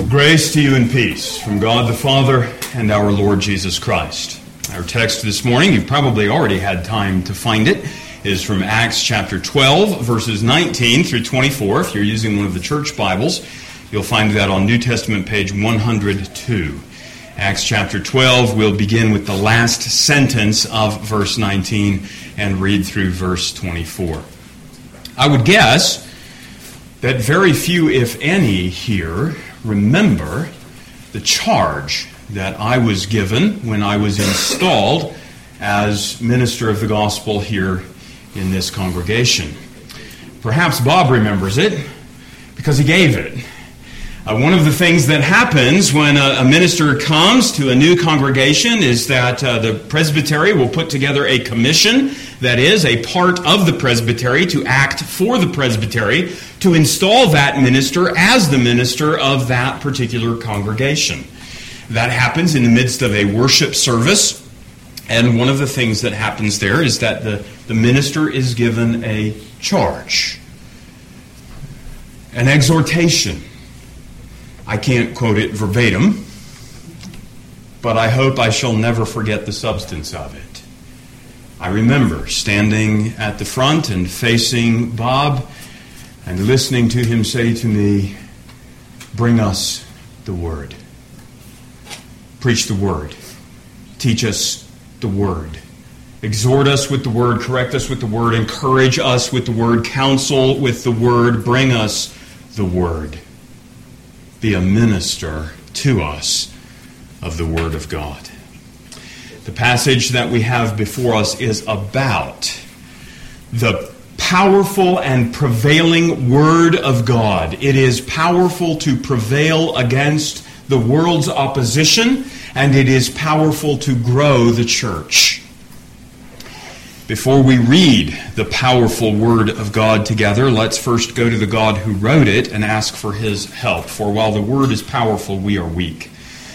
Grace to you and peace from God the Father and our Lord Jesus Christ. Our text this morning, you've probably already had time to find it, is from Acts chapter 12, verses 19 through 24. If you're using one of the church Bibles, you'll find that on New Testament page 102. Acts chapter 12, we'll begin with the last sentence of verse 19 and read through verse 24. I would guess that very few, if any, here remember the charge that I was given when I was installed as minister of the gospel here in this congregation. Perhaps Bob remembers it because he gave it. One of the things that happens when a minister comes to a new congregation is that the presbytery will put together a commission that is a part of the presbytery to act for the presbytery to install that minister as the minister of that particular congregation. That happens in the midst of a worship service, and one of the things that happens there is that the minister is given a charge, an exhortation. I can't quote it verbatim, but I hope I shall never forget the substance of it. I remember standing at the front and facing Bob and listening to him say to me, "Bring us the Word. Preach the Word. Teach us the Word. Exhort us with the Word. Correct us with the Word. Encourage us with the Word. Counsel with the Word. Bring us the Word. Be a minister to us of the Word of God." The passage that we have before us is about the powerful and prevailing Word of God. It is powerful to prevail against the world's opposition, and it is powerful to grow the church. Before we read the powerful Word of God together, let's first go to the God who wrote it and ask for His help. For while the Word is powerful, we are weak.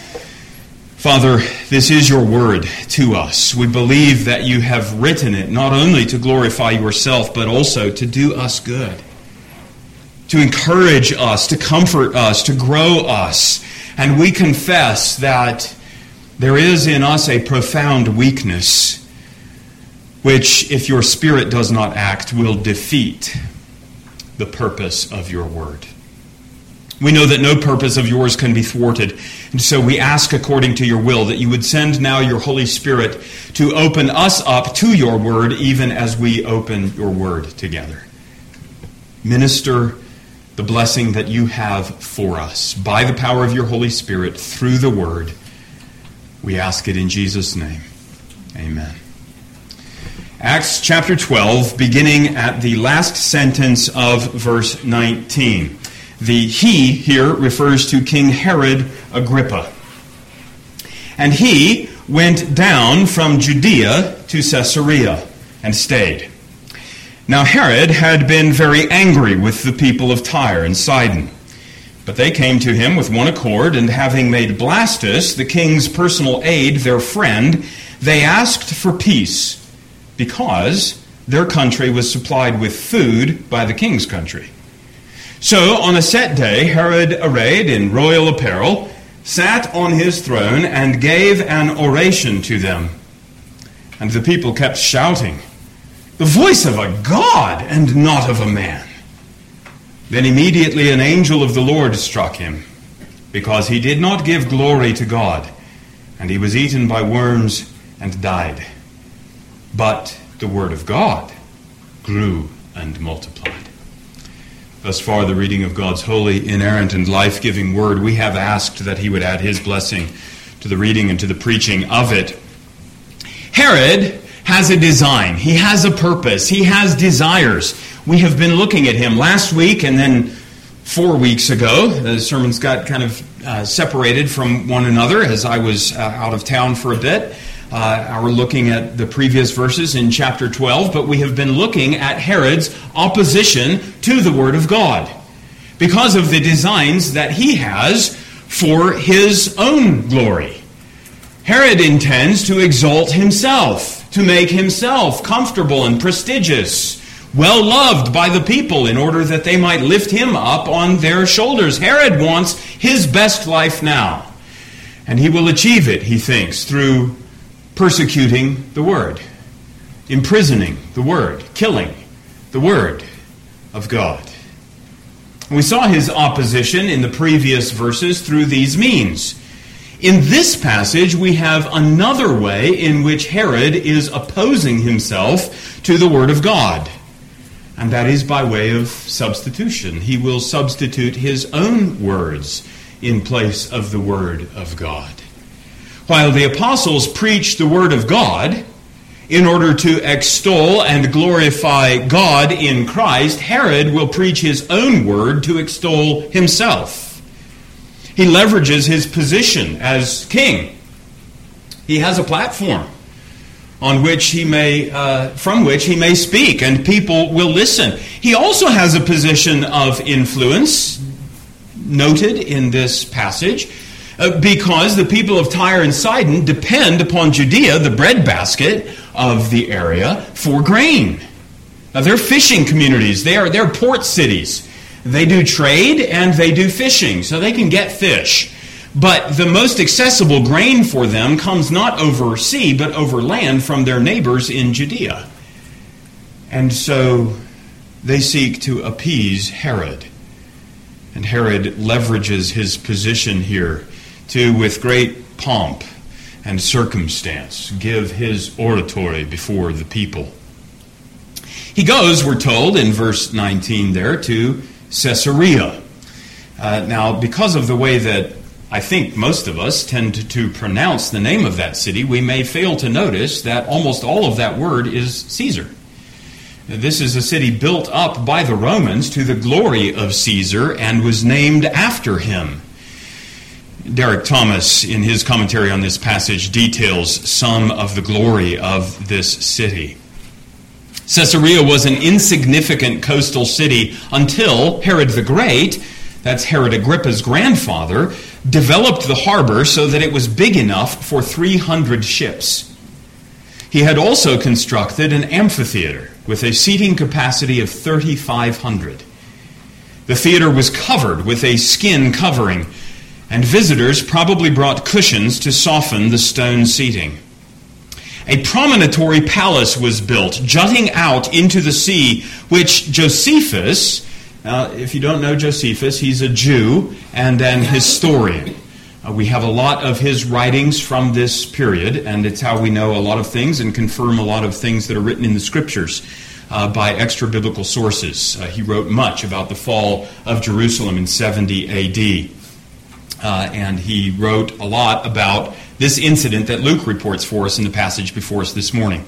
Father, this is your Word to us. We believe that you have written it not only to glorify yourself, but also to do us good, to encourage us, to comfort us, to grow us. And we confess that there is in us a profound weakness, which, if your Spirit does not act, will defeat the purpose of your Word. We know that no purpose of yours can be thwarted, and so we ask according to your will that you would send now your Holy Spirit to open us up to your Word, even as we open your Word together. Minister the blessing that you have for us by the power of your Holy Spirit through the Word. We ask it in Jesus' name. Amen. Acts chapter 12, beginning at the last sentence of verse 19. The he here refers to King Herod Agrippa. And he went down from Judea to Caesarea and stayed. Now Herod had been very angry with the people of Tyre and Sidon. But they came to him with one accord, and having made Blastus, the king's personal aide, their friend, they asked for peace, because their country was supplied with food by the king's country. So on a set day, Herod, arrayed in royal apparel, sat on his throne and gave an oration to them. And the people kept shouting, "The voice of a god and not of a man." Then immediately an angel of the Lord struck him, because he did not give glory to God, and he was eaten by worms and died. But the word of God grew and multiplied. Thus far, the reading of God's holy, inerrant, and life-giving word. We have asked that he would add his blessing to the reading and to the preaching of it. Herod has a design. He has a purpose. He has desires. We have been looking at him last week and then 4 weeks ago. The sermons got kind of separated from one another as I was out of town for a bit. We're looking at the previous verses in chapter 12, but we have been looking at Herod's opposition to the Word of God because of the designs that he has for his own glory. Herod intends to exalt himself, to make himself comfortable and prestigious, well loved by the people in order that they might lift him up on their shoulders. Herod wants his best life now. And he will achieve it, he thinks, through persecuting the Word, imprisoning the Word, killing the Word of God. We saw his opposition in the previous verses through these means. In this passage, we have another way in which Herod is opposing himself to the Word of God. And that is by way of substitution. He will substitute his own words in place of the Word of God. While the apostles preach the Word of God in order to extol and glorify God in Christ, Herod will preach his own word to extol himself. He leverages his position as king. He has a platform on which he may, from which he may speak, and people will listen. He also has a position of influence, noted in this passage, because the people of Tyre and Sidon depend upon Judea, the breadbasket of the area, for grain. Now, they're fishing communities. They're port cities. They do trade and they do fishing, so they can get fish. But the most accessible grain for them comes not over sea, but over land from their neighbors in Judea. And so they seek to appease Herod. And Herod leverages his position here to, with great pomp and circumstance, give his oratory before the people. He goes, we're told in verse 19 there, to Caesarea. Now, because of the way that I think most of us tend to pronounce the name of that city, we may fail to notice that almost all of that word is Caesar. This is a city built up by the Romans to the glory of Caesar and was named after him. Derek Thomas, in his commentary on this passage, details some of the glory of this city. Caesarea was an insignificant coastal city until Herod the Great, that's Herod Agrippa's grandfather, developed the harbor so that it was big enough for 300 ships. He had also constructed an amphitheater with a seating capacity of 3,500. The theater was covered with a skin covering, and visitors probably brought cushions to soften the stone seating. A promontory palace was built, jutting out into the sea, which Josephus, if you don't know Josephus, he's a Jew and an historian. We have a lot of his writings from this period, and it's how we know a lot of things and confirm a lot of things that are written in the Scriptures by extra-biblical sources. He wrote much about the fall of Jerusalem in 70 A.D., and he wrote a lot about this incident that Luke reports for us in the passage before us this morning.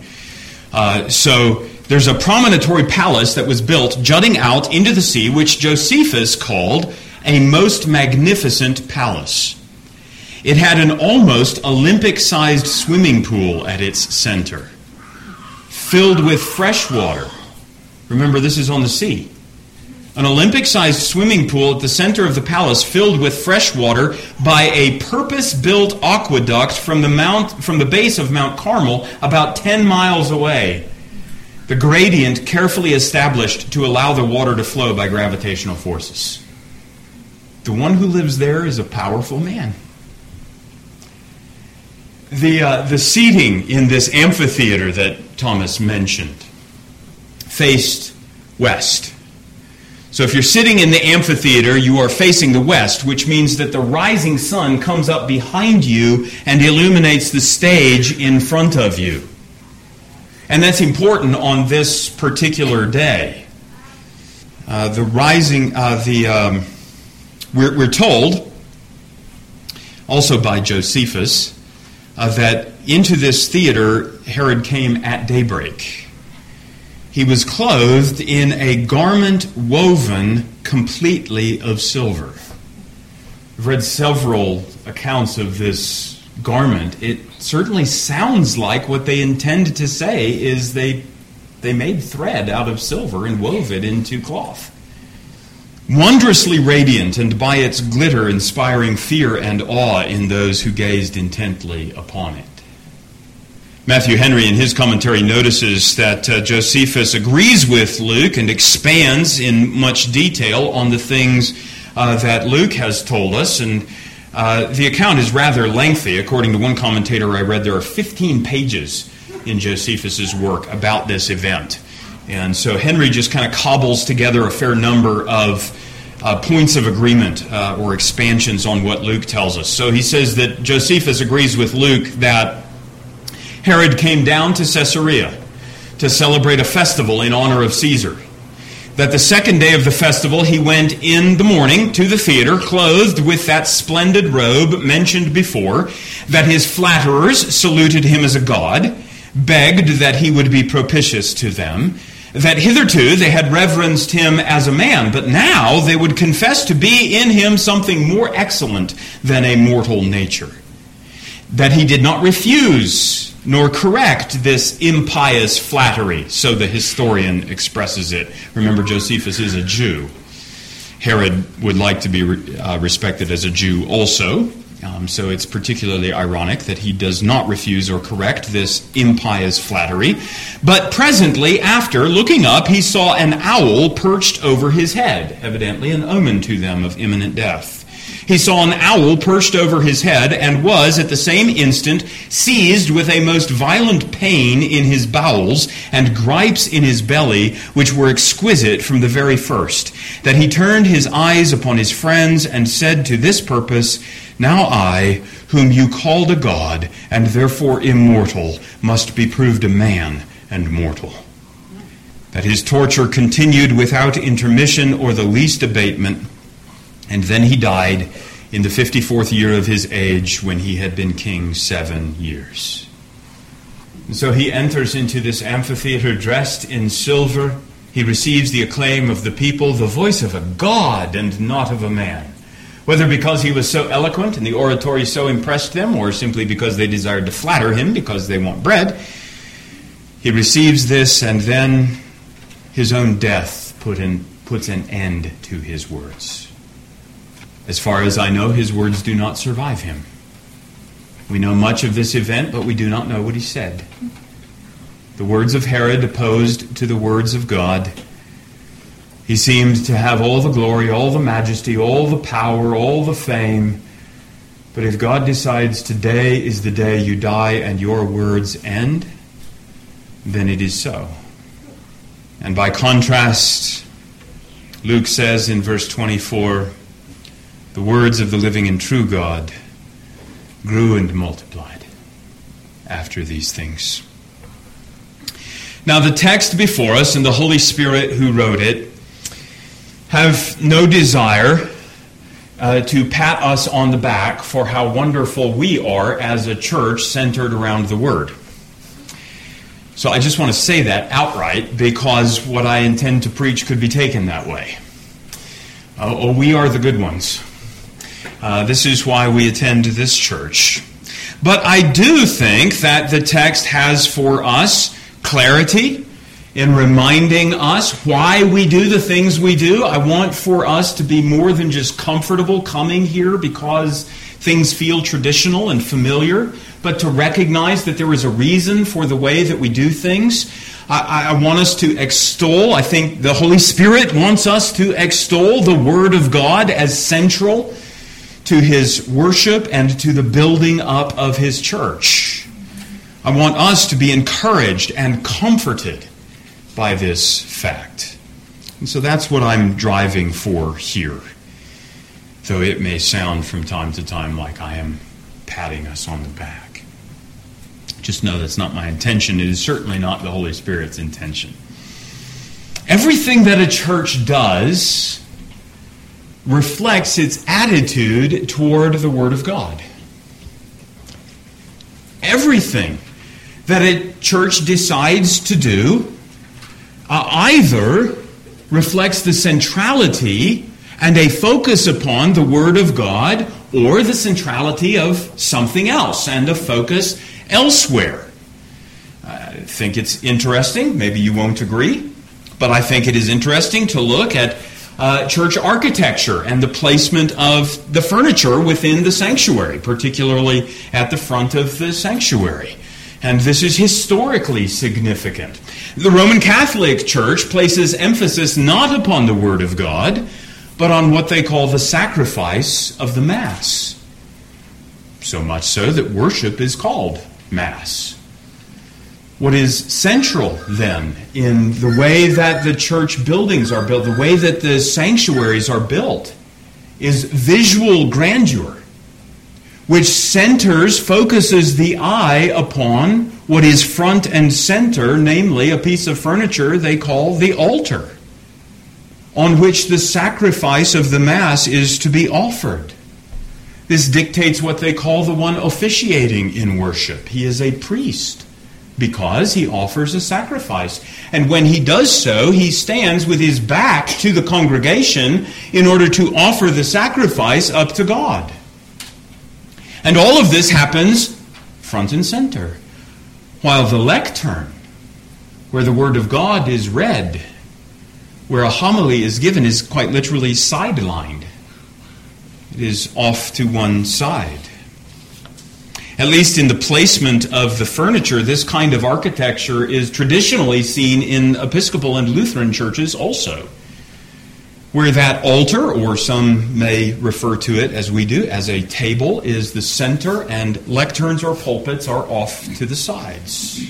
So there's a promontory palace that was built jutting out into the sea, which Josephus called a most magnificent palace. It had an almost Olympic-sized swimming pool at its center, filled with fresh water. Remember, this is on the sea. An Olympic-sized swimming pool at the center of the palace filled with fresh water by a purpose-built aqueduct from the base of Mount Carmel about 10 miles away. The gradient carefully established to allow the water to flow by gravitational forces. The one who lives there is a powerful man. The seating in this amphitheater that Thomas mentioned faced west. So if you're sitting in the amphitheater, you are facing the west, which means that the rising sun comes up behind you and illuminates the stage in front of you. And that's important on this particular day. We're told, also by Josephus, that into this theater Herod came at daybreak. He was clothed in a garment woven completely of silver. I've read several accounts of this garment. It certainly sounds like what they intend to say is they made thread out of silver and wove it into cloth. Wondrously radiant, and by its glitter inspiring fear and awe in those who gazed intently upon it. Matthew Henry, in his commentary, notices that Josephus agrees with Luke and expands in much detail on the things that Luke has told us. And the account is rather lengthy. According to one commentator I read, there are 15 pages in Josephus's work about this event. And so Henry just kind of cobbles together a fair number of points of agreement or expansions on what Luke tells us. So he says that Josephus agrees with Luke that Herod came down to Caesarea to celebrate a festival in honor of Caesar. That the second day of the festival he went in the morning to the theater clothed with that splendid robe mentioned before, that his flatterers saluted him as a god, begged that he would be propitious to them, that hitherto they had reverenced him as a man, but now they would confess to be in him something more excellent than a mortal nature. That he did not refuse nor correct this impious flattery, so the historian expresses it. Remember, Josephus is a Jew. Herod would like to be respected as a Jew also. So it's particularly ironic that he does not refuse or correct this impious flattery. But presently, after looking up, he saw an owl perched over his head, evidently an omen to them of imminent death. He saw an owl perched over his head and was, at the same instant, seized with a most violent pain in his bowels and gripes in his belly, which were exquisite from the very first. That he turned his eyes upon his friends and said to this purpose, "Now I, whom you called a god, and therefore immortal, must be proved a man and mortal." That his torture continued without intermission or the least abatement, and then he died in the 54th year of his age, when he had been king 7 years. And so he enters into this amphitheater dressed in silver. He receives the acclaim of the people, the voice of a god and not of a man. Whether because he was so eloquent and the oratory so impressed them, or simply because they desired to flatter him because they want bread, he receives this, and then his own death puts an end to his words. As far as I know, his words do not survive him. We know much of this event, but we do not know what he said. The words of Herod opposed to the words of God. He seemed to have all the glory, all the majesty, all the power, all the fame. But if God decides today is the day you die and your words end, then it is so. And by contrast, Luke says in verse 24, the words of the living and true God grew and multiplied after these things. Now the text before us and the Holy Spirit who wrote it have no desire to pat us on the back for how wonderful we are as a church centered around the Word. So I just want to say that outright, because what I intend to preach could be taken that way. We are the good ones. This is why we attend this church. But I do think that the text has for us clarity in reminding us why we do the things we do. I want for us to be more than just comfortable coming here because things feel traditional and familiar, but to recognize that there is a reason for the way that we do things. I want us to extol, I think the Holy Spirit wants us to extol the Word of God as central to His worship and to the building up of His church. I want us to be encouraged and comforted by this fact. And so that's what I'm driving for here, though it may sound from time to time like I am patting us on the back. Just know that's not my intention. It is certainly not the Holy Spirit's intention. Everything that a church does reflects its attitude toward the Word of God. Everything that a church decides to do either reflects the centrality and a focus upon the Word of God, or the centrality of something else and a focus elsewhere. I think it's interesting, maybe you won't agree, but I think it is interesting to look at church architecture and the placement of the furniture within the sanctuary, particularly at the front of the sanctuary. And this is historically significant. The Roman Catholic Church places emphasis not upon the Word of God, but on what they call the sacrifice of the Mass. So much so that worship is called Mass. What is central, then, in the way that the church buildings are built, the way that the sanctuaries are built, is visual grandeur, which focuses the eye upon what is front and center, namely a piece of furniture they call the altar, on which the sacrifice of the Mass is to be offered. This dictates what they call the one officiating in worship. He is a priest because he offers a sacrifice. And when he does so, he stands with his back to the congregation in order to offer the sacrifice up to God. And all of this happens front and center, while the lectern, where the Word of God is read, where a homily is given, is quite literally sidelined. It is off to one side. At least in the placement of the furniture, this kind of architecture is traditionally seen in Episcopal and Lutheran churches also, where that altar, or some may refer to it as we do, as a table, is the center, and lecterns or pulpits are off to the sides.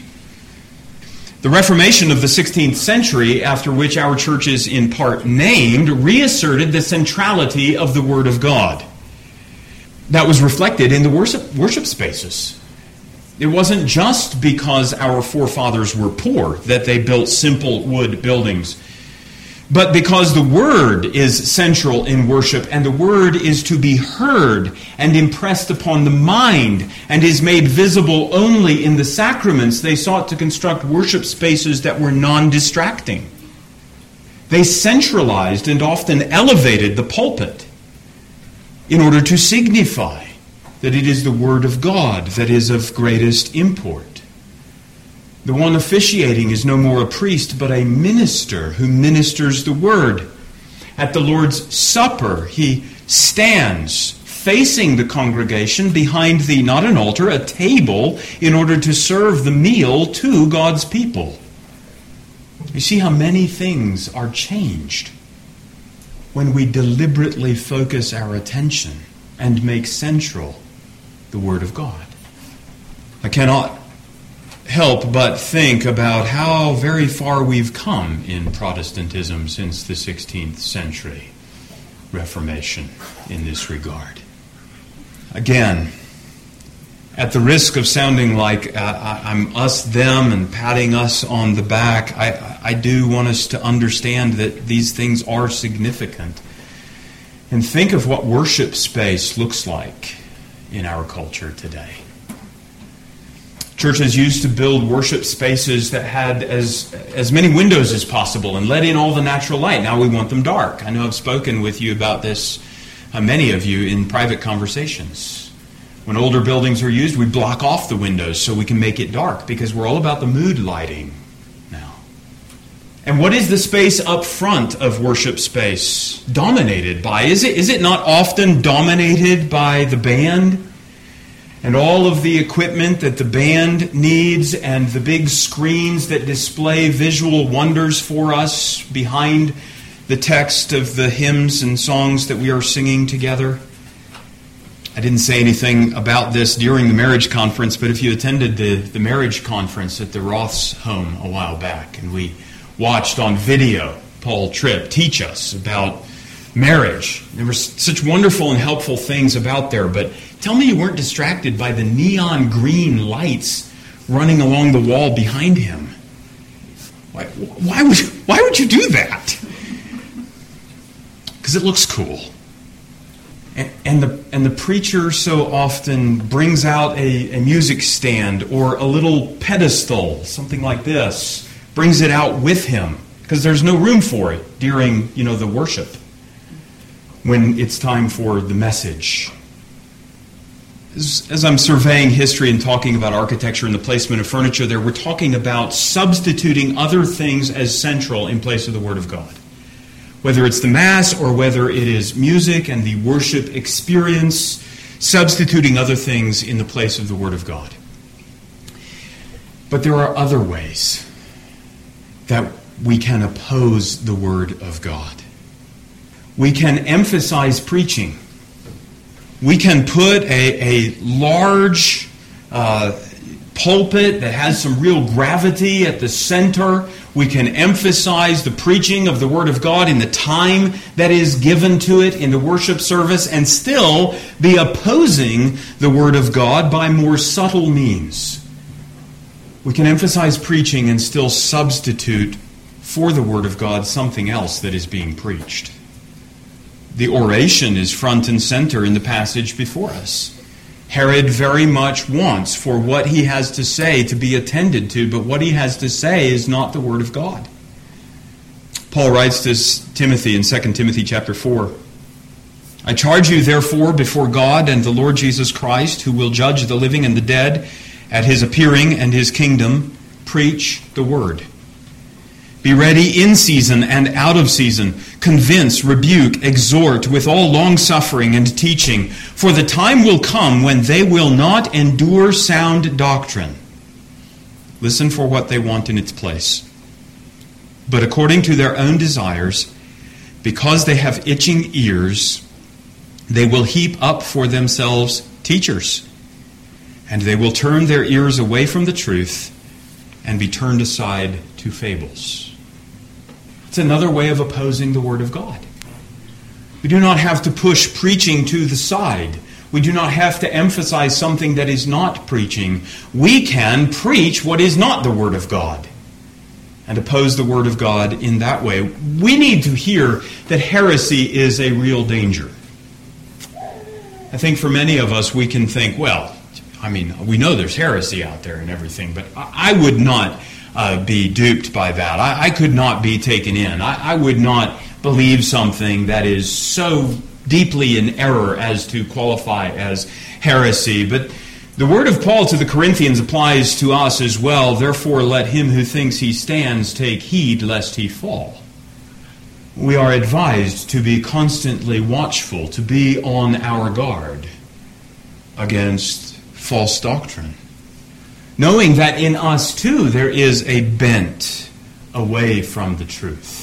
The Reformation of the 16th century, after which our church is in part named, reasserted the centrality of the Word of God. That was reflected in the worship spaces. It wasn't just because our forefathers were poor that they built simple wood buildings, but because the Word is central in worship, and the Word is to be heard and impressed upon the mind and is made visible only in the sacraments, they sought to construct worship spaces that were non-distracting. They centralized and often elevated the pulpit in order to signify that it is the Word of God that is of greatest import. The one officiating is no more a priest, but a minister who ministers the Word. At the Lord's Supper, he stands facing the congregation behind not an altar, a table, in order to serve the meal to God's people. You see how many things are changed when we deliberately focus our attention and make central the Word of God. I cannot help but think about how very far we've come in Protestantism since the 16th century Reformation in this regard. Again, at the risk of sounding like I'm us, them, and patting us on the back, I do want us to understand that these things are significant. And think of what worship space looks like in our culture today. Churches used to build worship spaces that had as many windows as possible and let in all the natural light. Now we want them dark. I know I've spoken with you about this, many of you, in private conversations. When older buildings are used, we block off the windows so we can make it dark, because we're all about the mood lighting now. And what is the space up front of worship space dominated by? Is it not often dominated by the band and all of the equipment that the band needs, and the big screens that display visual wonders for us behind the text of the hymns and songs that we are singing together? I didn't say anything about this during the marriage conference, but if you attended the marriage conference at the Roth's home a while back, and we watched on video Paul Tripp teach us about marriage, there were such wonderful and helpful things about there, but tell me you weren't distracted by the neon green lights running along the wall behind him. Why would you do that? Because it looks cool. And the preacher so often brings out a music stand or a little pedestal, something like this, brings it out with him, because there's no room for it during, the worship, when it's time for the message. As I'm surveying history and talking about architecture and the placement of furniture there, we're talking about substituting other things as central in place of the Word of God. Whether it's the Mass or whether it is music and the worship experience, substituting other things in the place of the Word of God. But there are other ways that we can oppose the Word of God. We can emphasize preaching. We can put a large pulpit that has some real gravity at the center. We can emphasize the preaching of the Word of God in the time that is given to it in the worship service and still be opposing the Word of God by more subtle means. We can emphasize preaching and still substitute for the Word of God something else that is being preached. The oration is front and center in the passage before us. Herod very much wants for what he has to say to be attended to, but what he has to say is not the Word of God. Paul writes to Timothy in 2 Timothy chapter 4, I charge you therefore before God and the Lord Jesus Christ, who will judge the living and the dead at his appearing and his kingdom, preach the Word. Be ready in season and out of season. Convince, rebuke, exhort with all long-suffering and teaching. For the time will come when they will not endure sound doctrine. Listen for what they want in its place. But according to their own desires, because they have itching ears, they will heap up for themselves teachers. And they will turn their ears away from the truth and be turned aside to fables. It's another way of opposing the Word of God. We do not have to push preaching to the side. We do not have to emphasize something that is not preaching. We can preach what is not the Word of God and oppose the Word of God in that way. We need to hear that heresy is a real danger. I think for many of us, we can think, well, we know there's heresy out there and everything, but I would not be duped by that. I could not be taken in. I would not believe something that is so deeply in error as to qualify as heresy. But the word of Paul to the Corinthians applies to us as well. Therefore, let him who thinks he stands take heed lest he fall. We are advised to be constantly watchful, to be on our guard against false doctrine, knowing that in us too there is a bent away from the truth.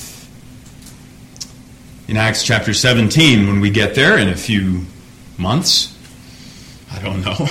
In Acts chapter 17, when we get there in a few months, I don't know,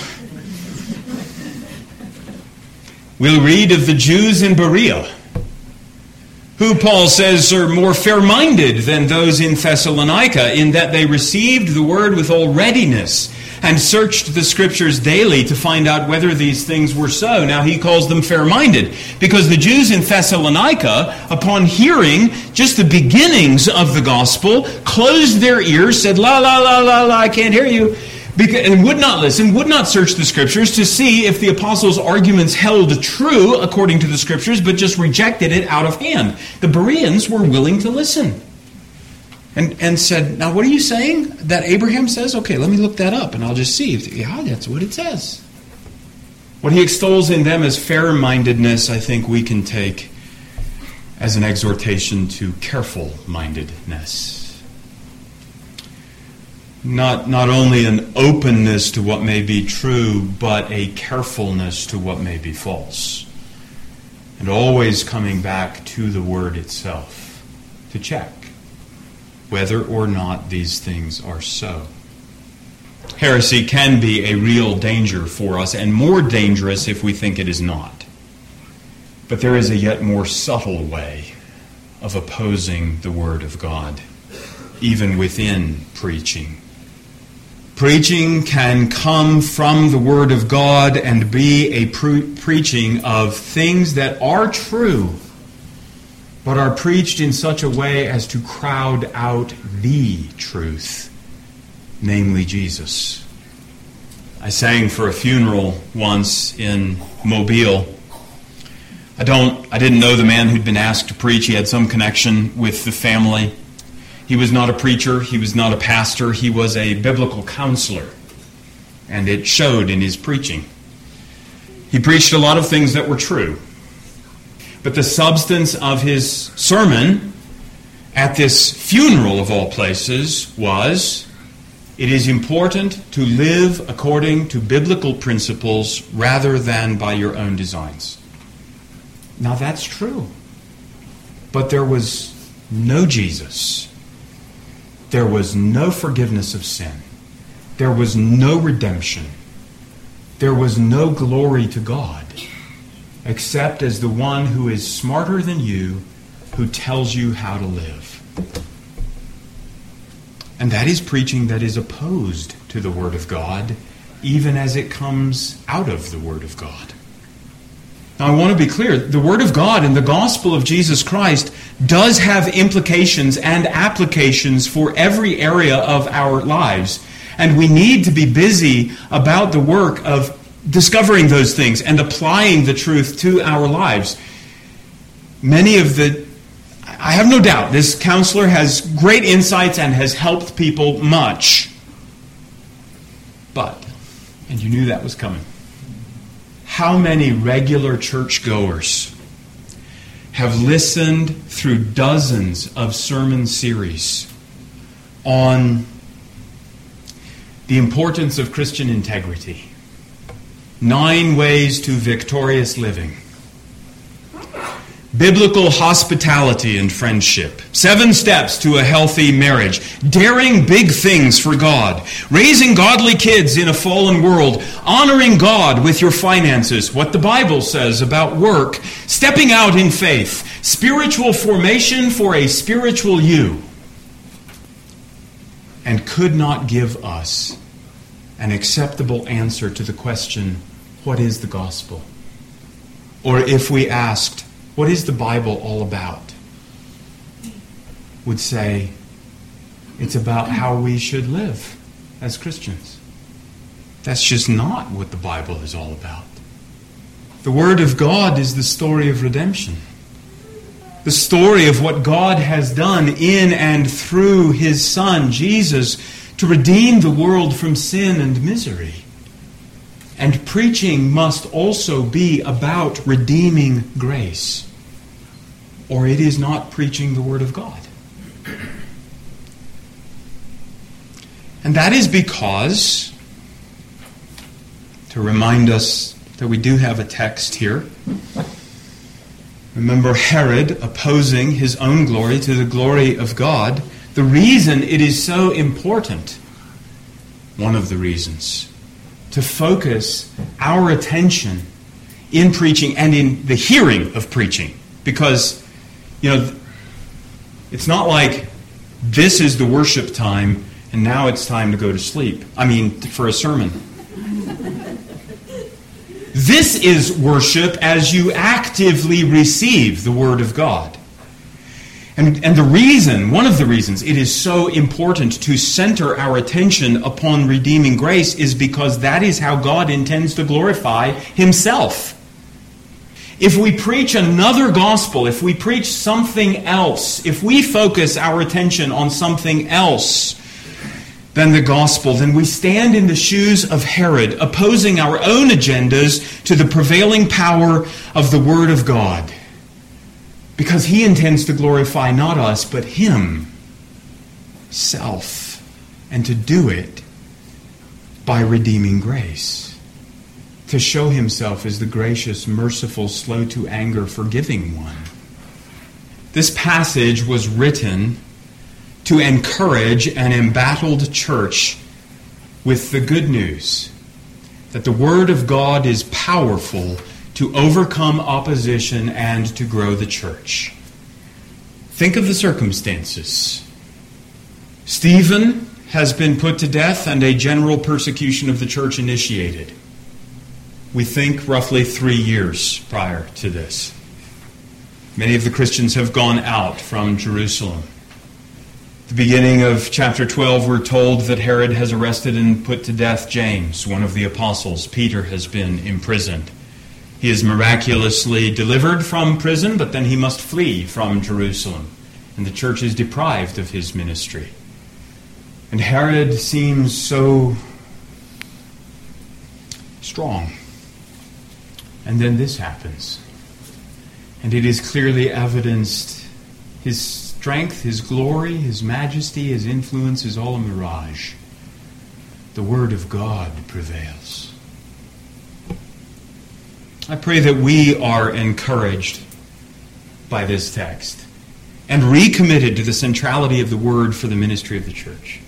we'll read of the Jews in Berea, who Paul says are more fair-minded than those in Thessalonica, in that they received the word with all readiness and searched the Scriptures daily to find out whether these things were so. Now he calls them fair-minded, because the Jews in Thessalonica, upon hearing just the beginnings of the gospel, closed their ears, said, la, la, la, la, la, I can't hear you, and would not listen, would not search the Scriptures to see if the apostles' arguments held true according to the Scriptures, but just rejected it out of hand. The Bereans were willing to listen. And said, now what are you saying that Abraham says? Okay, let me look that up and I'll just see. Yeah, that's what it says. What he extols in them as fair-mindedness, I think we can take as an exhortation to careful-mindedness. Not only an openness to what may be true, but a carefulness to what may be false. And always coming back to the Word itself to check whether or not these things are so. Heresy can be a real danger for us, and more dangerous if we think it is not. But there is a yet more subtle way of opposing the Word of God, even within preaching. Preaching can come from the Word of God and be a preaching of things that are true, but are preached in such a way as to crowd out the truth, namely Jesus. I sang for a funeral once in Mobile. I didn't know the man who'd been asked to preach. He had some connection with the family. He was not a preacher. He was not a pastor. He was a biblical counselor, and it showed in his preaching. He preached a lot of things that were true. But the substance of his sermon at this funeral of all places was, it is important to live according to biblical principles rather than by your own designs. Now that's true. But there was no Jesus. There was no forgiveness of sin. There was no redemption. There was no glory to God, except as the one who is smarter than you, who tells you how to live. And that is preaching that is opposed to the Word of God, even as it comes out of the Word of God. Now, I want to be clear. The Word of God and the gospel of Jesus Christ does have implications and applications for every area of our lives. And we need to be busy about the work of discovering those things and applying the truth to our lives. I have no doubt, this counselor has great insights and has helped people much. But, and you knew that was coming, how many regular churchgoers have listened through dozens of sermon series on the importance of Christian integrity, 9 ways to victorious living, biblical hospitality and friendship, 7 steps to a healthy marriage, daring big things for God, raising godly kids in a fallen world, honoring God with your finances, what the Bible says about work, stepping out in faith, spiritual formation for a spiritual you, and could not give us an acceptable answer to the question, what is the gospel? Or if we asked, what is the Bible all about? Would say, it's about how we should live as Christians. That's just not what the Bible is all about. The Word of God is the story of redemption. The story of what God has done in and through His Son, Jesus, to redeem the world from sin and misery. And preaching must also be about redeeming grace, or it is not preaching the Word of God. And that is because, to remind us that we do have a text here, remember Herod opposing his own glory to the glory of God. The reason it is so important, one of the reasons, to focus our attention in preaching and in the hearing of preaching. Because, it's not like this is the worship time and now it's time to go to sleep. For a sermon. This is worship as you actively receive the Word of God. And one of the reasons it is so important to center our attention upon redeeming grace is because that is how God intends to glorify Himself. If we preach another gospel, if we preach something else, if we focus our attention on something else than the gospel, then we stand in the shoes of Herod, opposing our own agendas to the prevailing power of the Word of God. Because he intends to glorify not us, but Himself, and to do it by redeeming grace. To show Himself as the gracious, merciful, slow to anger, forgiving one. This passage was written to encourage an embattled church with the good news that the Word of God is powerful to overcome opposition and to grow the church. Think of the circumstances. Stephen has been put to death and a general persecution of the church initiated. We think roughly 3 years prior to this. Many of the Christians have gone out from Jerusalem. At the beginning of chapter 12, we're told that Herod has arrested and put to death James, one of the apostles. Peter has been imprisoned. He is miraculously delivered from prison, but then he must flee from Jerusalem. And the church is deprived of his ministry. And Herod seems so strong. And then this happens. And it is clearly evidenced. His strength, His glory, His majesty, His influence is all a mirage. The Word of God prevails. I pray that we are encouraged by this text and recommitted to the centrality of the Word for the ministry of the church.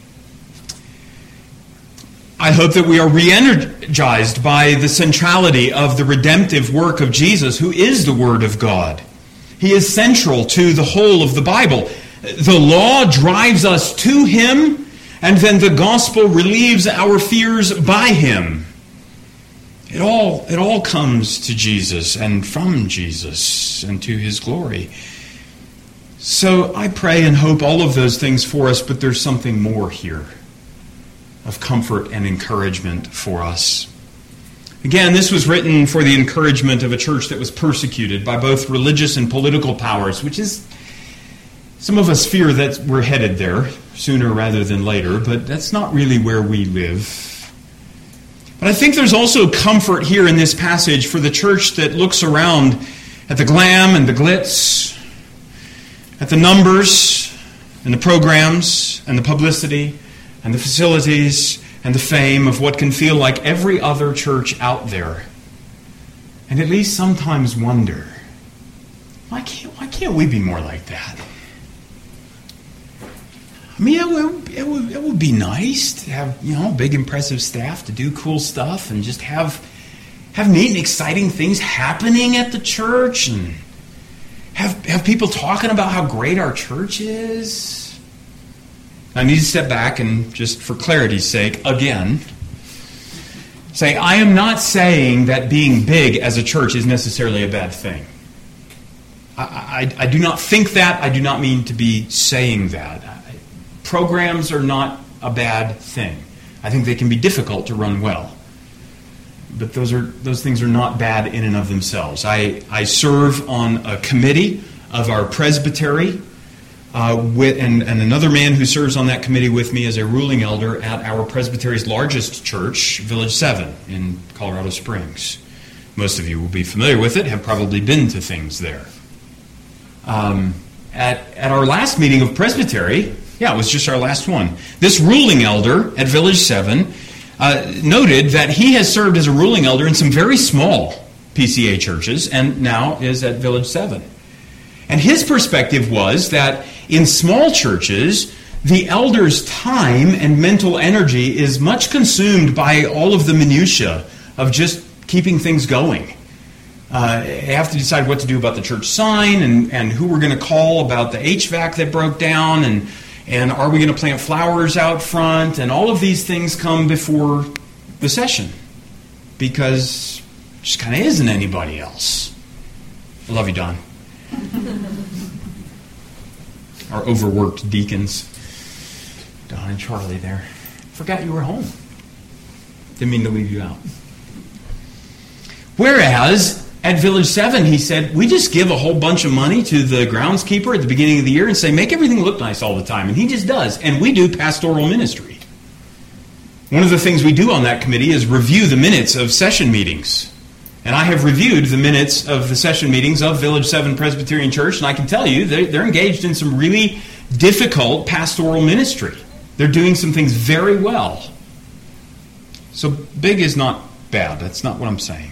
I hope that we are re-energized by the centrality of the redemptive work of Jesus, who is the Word of God. He is central to the whole of the Bible. The law drives us to Him, and then the gospel relieves our fears by Him. It all comes to Jesus and from Jesus and to His glory. So I pray and hope all of those things for us, but there's something more here of comfort and encouragement for us. Again, this was written for the encouragement of a church that was persecuted by both religious and political powers, which is, some of us fear that we're headed there sooner rather than later, but that's not really where we live. But I think there's also comfort here in this passage for the church that looks around at the glam and the glitz, at the numbers and the programs and the publicity and the facilities and the fame of what can feel like every other church out there, and at least sometimes wonder, why can't we be more like that? I mean, it would be nice to have, big impressive staff to do cool stuff and just have neat and exciting things happening at the church, and have people talking about how great our church is. I need to step back and, just for clarity's sake, again, say I am not saying that being big as a church is necessarily a bad thing. I do not think that. I do not mean to be saying that. Programs are not a bad thing. I think they can be difficult to run well. But those things are not bad in and of themselves. I serve on a committee of our presbytery, and another man who serves on that committee with me as a ruling elder at our presbytery's largest church, Village 7 in Colorado Springs. Most of you will be familiar with it, have probably been to things there. At our last meeting of presbytery, it was just our last one, this ruling elder at Village 7 noted that he has served as a ruling elder in some very small PCA churches and now is at Village 7. And his perspective was that in small churches, the elder's time and mental energy is much consumed by all of the minutiae of just keeping things going. They have to decide what to do about the church sign and who we're going to call about the HVAC that broke down, and are we going to plant flowers out front, and all of these things come before the session because there just kind of isn't anybody else. I love you, Don. Our overworked deacons, Don and Charlie there. Forgot you were home. Didn't mean to leave you out. Whereas at Village 7, he said, we just give a whole bunch of money to the groundskeeper at the beginning of the year and say, make everything look nice all the time. And he just does. And we do pastoral ministry. One of the things we do on that committee is review the minutes of session meetings. And I have reviewed the minutes of the session meetings of Village 7 Presbyterian Church, and I can tell you they're engaged in some really difficult pastoral ministry. They're doing some things very well. So big is not bad. That's not what I'm saying.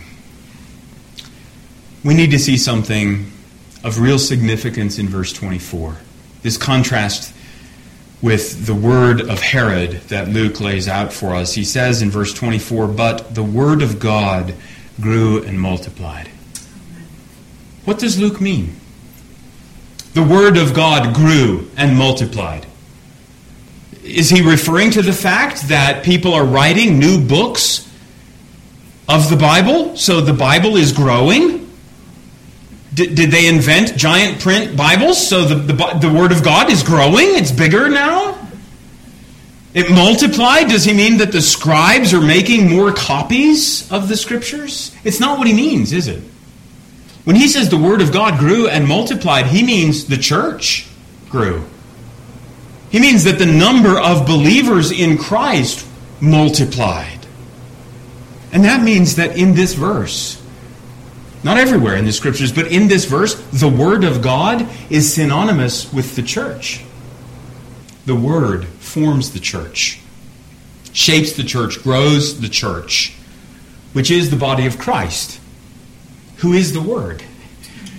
We need to see something of real significance in verse 24. This contrast with the word of Herod that Luke lays out for us. He says in verse 24, but the word of God grew and multiplied. What does Luke mean? The word of God grew and multiplied. Is he referring to the fact that people are writing new books of the Bible, so the Bible is growing? Did they invent giant print Bibles, so the Word of God is growing? It's bigger now? It multiplied? Does he mean that the scribes are making more copies of the Scriptures? It's not what he means, is it? When he says the Word of God grew and multiplied, he means the church grew. He means that the number of believers in Christ multiplied. And that means that in this verse, not everywhere in the Scriptures, but in this verse, the Word of God is synonymous with the church. The Word forms the church, shapes the church, grows the church, which is the body of Christ, who is the Word.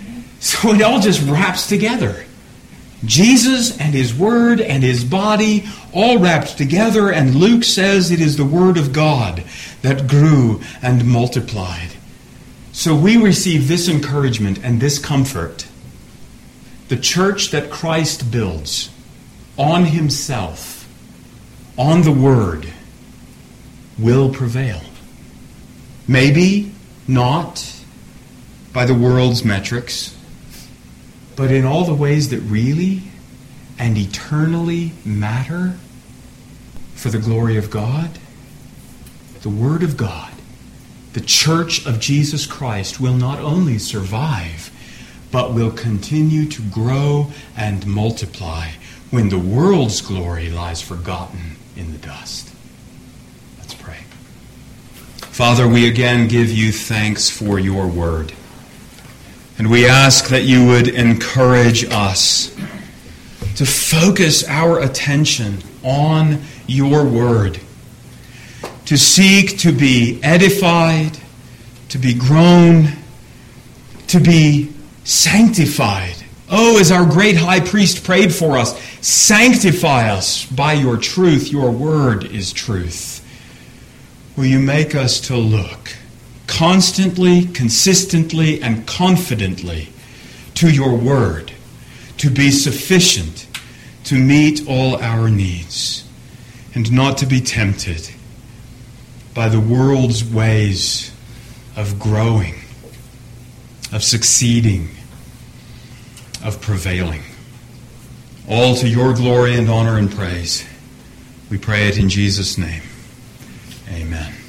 So it all just wraps together. Jesus and his word and his body all wrapped together, and Luke says it is the word of God that grew and multiplied. So we receive this encouragement and this comfort. The church that Christ builds on himself, on the word, will prevail. Maybe not by the world's metrics, but in all the ways that really and eternally matter for the glory of God. The Word of God, the Church of Jesus Christ, will not only survive, but will continue to grow and multiply when the world's glory lies forgotten in the dust. Let's pray. Father, we again give you thanks for your word. And we ask that you would encourage us to focus our attention on your word, to seek to be edified, to be grown, to be sanctified. Oh, as our great high priest prayed for us, sanctify us by your truth. Your word is truth. Will you make us to look constantly, consistently, and confidently to your word, to be sufficient to meet all our needs, and not to be tempted by the world's ways of growing, of succeeding, of prevailing. All to your glory and honor and praise. We pray it in Jesus' name. Amen.